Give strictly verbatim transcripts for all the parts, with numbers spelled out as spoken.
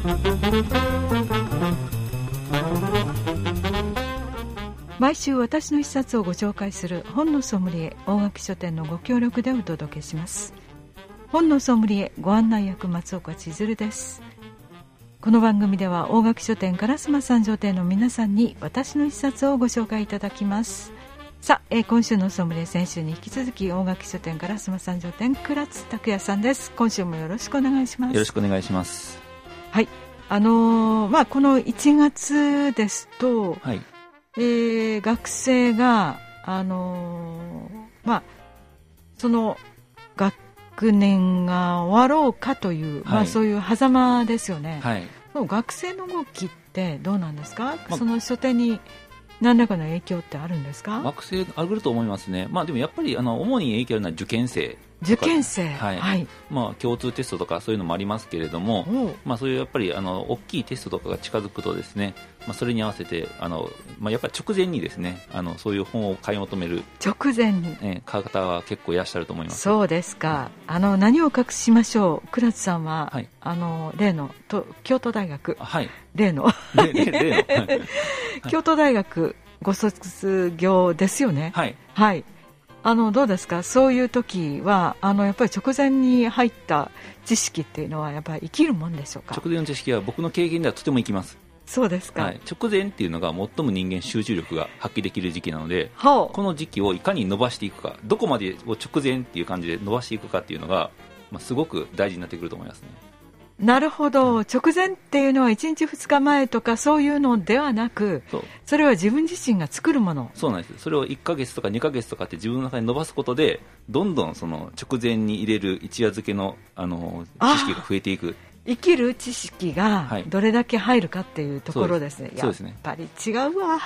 毎週私の一冊をご紹介する本のソムリエ大垣書店のご協力でお届けします。本のソムリエご案内役松岡千鶴です。この番組では大垣書店烏丸三条店の皆さんに私の一冊をご紹介いただきます。さあ、えー、今週のソムリエ、先週に引き続き大垣書店烏丸三条店倉津拓也さんです。今週もよろしくお願いします。 よろしくお願いします。 はい、あのーまあ、このいちがつですと、はい、えー、学生が、あのーまあ、その学年が終わろうかという、はい、まあ、そういう狭間ですよね。はい、学生の動きってどうなんですか、まあ、その書店に何らかの影響ってあるんですか？ 学生あると思いますね。まあ、でもやっぱりあの主に影響あるのは受験生受験生、 はいはい、まあ、共通テストとかそういうのもありますけれども、まあ、そういうやっぱりあの大きいテストとかが近づくとですね、まあ、それに合わせてあの、まあ、やっぱり直前にですね、あのそういう本を買い求める直前に、 えー、方は結構いらっしゃると思います。 そうですか。あの何を隠しましょう、倉津さんは、はい、あの例のと京都大学、はい、例の例例の、はい、京都大学ご卒業ですよね。はい、はい、あのどうですか、そういう時はあのやっぱり直前に入った知識っていうのはやっぱり生きるもんでしょうか？ 直前の知識は僕の経験ではとても生きます。 そうですか。はい、 直前っていうのが最も人間集中力が発揮できる時期なので、この時期をいかに伸ばしていくか、どこまでを直前っていう感じで伸ばしていくかっていうのが、まあ、すごく大事になってくると思いますね。 なるほど、直前っていうのはいちにちふつかまえとかそういうのではなく、 そ, それは自分自身が作るもの。 そうなんです。それをいっかげつとかにかげつとかって自分の中に伸ばすことで、どんどんその直前に入れる一夜漬け の, あの知識が増えていく。 生きる知識がどれだけ入るかっていうところですね。 そうですね。 やっぱり違うわ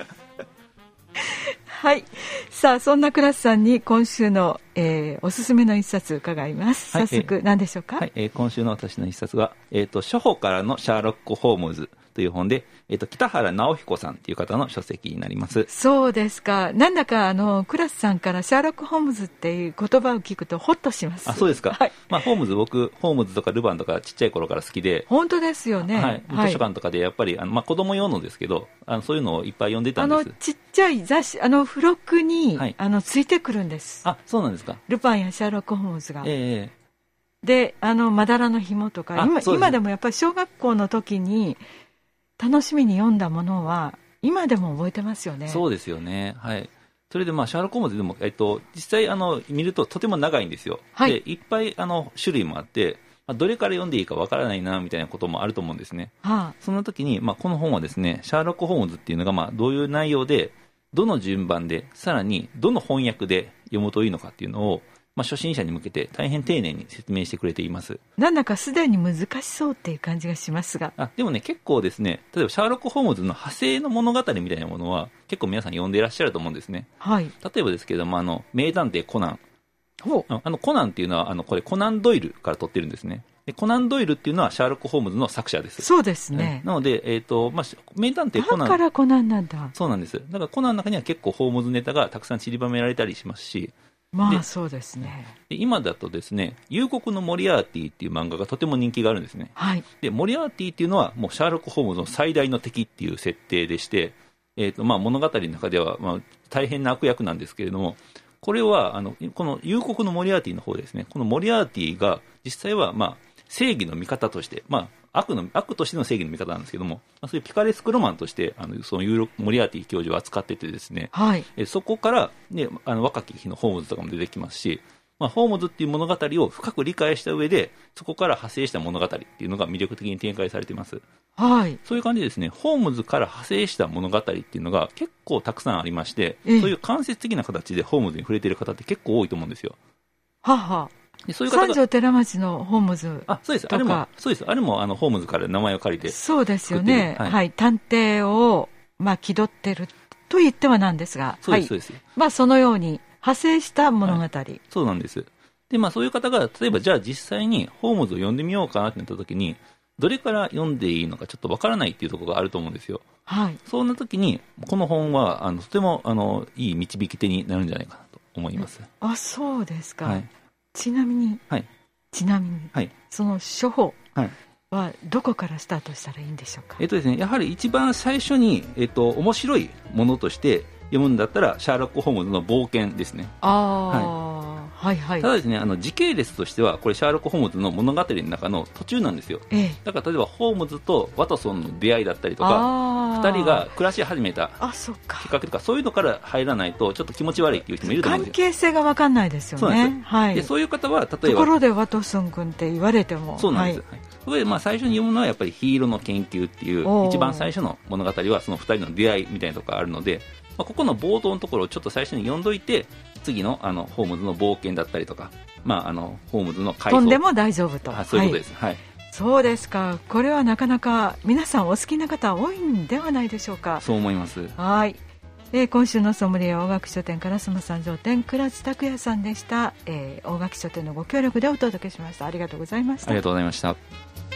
はい、さあそんな倉津さんに今週の、えー、おすすめの一冊伺います。早速、はい、何でしょうか？ はい、えー、今週の私の一冊は、えーと、初歩からのシャーロック・ホームズという本で、えーと、北原直彦さんという方の書籍になります。 そうですか。なんだかあの倉津さんからシャーロック・ホームズっていう言葉を聞くとホッとします。 あ、そうですか。 はい、 まあ、ホームズ、僕ホームズとかルヴァンとかちっちゃい頃から好きで。 本当ですよね。 はい、図書館とかでやっぱりあの、まあ、子供用のですけど、あのそういうのをいっぱい読んでたんです。 あのちっちゃい雑誌、あの付録に、はい、あのついてくるんです。 あ、そうなんですか。 ルパンやシャーロック・ホームズが、 えー、であのまだらの紐とか 今, 今でもやっぱり小学校の時に楽しみに読んだものは今でも覚えてますよね。 そうですよね。はい。それでまあシャーロック・ホームズでも、えっと、実際あの見るととても長いんですよ。はい、でいっぱいあの種類もあって、まあ、どれから読んでいいかわからないなみたいなこともあると思うんですね。はあ、その時に、まあ、この本はですね、シャーロック・ホームズっていうのがまあどういう内容で、どの順番で、さらにどの翻訳で読むといいのかっていうのを、まあ、初心者に向けて大変丁寧に説明してくれています。 なんだかすでに難しそうっていう感じがしますが。 あ、でもね、結構ですね、例えばシャーロック・ホームズの派生の物語みたいなものは結構皆さん読んでいらっしゃると思うんですね。はい、例えばですけれども、あの名探偵コナン、ほう、あのコナンっていうのはあのこれコナン・ドイルから取ってるんですね。でコナン・ドイルっていうのはシャーロック・ホームズの作者です。 そうですね。 なので、えーとまあ、名探偵コナン、 だからコナンなんだ。 そうなんです。だからコナンの中には結構ホームズネタがたくさん散りばめられたりしますし、 まあそうですね。 で今だとですね、夕刻のモリアーティっていう漫画がとても人気があるんですね。はい、でモリアーティっていうのはもうシャーロック・ホームズの最大の敵っていう設定でして、えーとまあ、物語の中では、まあ、大変な悪役なんですけれども、これはあのこの夕刻のモリアーティの方ですね、このモリアーティが実際は、まあ、正義の味方として、まあ、悪の悪としての正義の味方なんですけども、まあ、そういうピカレスクロマンとしてあのそのユーロモリアーティ教授を扱っててですね、はい、えそこから、ね、あの若き日のホームズとかも出てきますし、まあ、ホームズっていう物語を深く理解した上でそこから派生した物語っていうのが魅力的に展開されています。はい、そういう感じでですね、ホームズから派生した物語っていうのが結構たくさんありまして、そういう間接的な形でホームズに触れている方って結構多いと思うんですよ。ははでそういう方が三条寺町のホームズとか、 あ、そうです。あれもそうです。あれもあのホームズから名前を借りて、 そうですよね。はい、はい、探偵をまあ気取ってると言ってはなんですが、 そうです、そうです。 まあそのように派生した物語。はい、 そうなんです。でまあそういう方が例えばじゃあ実際にホームズを読んでみようかなってなった時に、どれから読んでいいのかちょっとわからないっていうところがあると思うんですよ。はい。そんな時にこの本はあのとてもあのいい導き手になるんじゃないかなと思います。 あ、そうですか。 はい、 ちなみに、はい、ちなみに、はい、その処方、はい、 はどこからスタートしたらいいんでしょうか。 えっとですね、やはり一番最初に、えっと、面白いものとして読むんだったらシャーロック・ホームズの冒険ですね。 あ、はいはいはい、 ただですね、あの時系列としてはこれシャーロック・ホームズの物語の中の途中なんですよ、ええ、だから例えばホームズとワトソンの出会いだったりとかふたりが暮らし始めたきっかけとかそういうのから入らないとちょっと気持ち悪いっていう人もいると思うんですよ。 関係性が分かんないですよね。そうなんです、はい、でそういう方は例えばところでワトソン君って言われてもそうなんです、はい、それでまあ最初に読むのはやっぱりヒーローの研究っていう一番最初の物語はそのふたりの出会いみたいなところがあるので、まあ、ここの冒頭のところをちょっと最初に読んどいて次 の, あのホームズの冒険だったりとか、まあ、あのホームズの回想飛んでも大丈夫と、 あそういうことです、はいはい、 そうですか。これはなかなか皆さんお好きな方多いんではないでしょうか。 そう思います。 はい、えー、今週のソムリエ大垣書店烏丸三条店倉知拓也さんでした、えー、大垣書店のご協力でお届けしました。ありがとうございました。 ありがとうございました。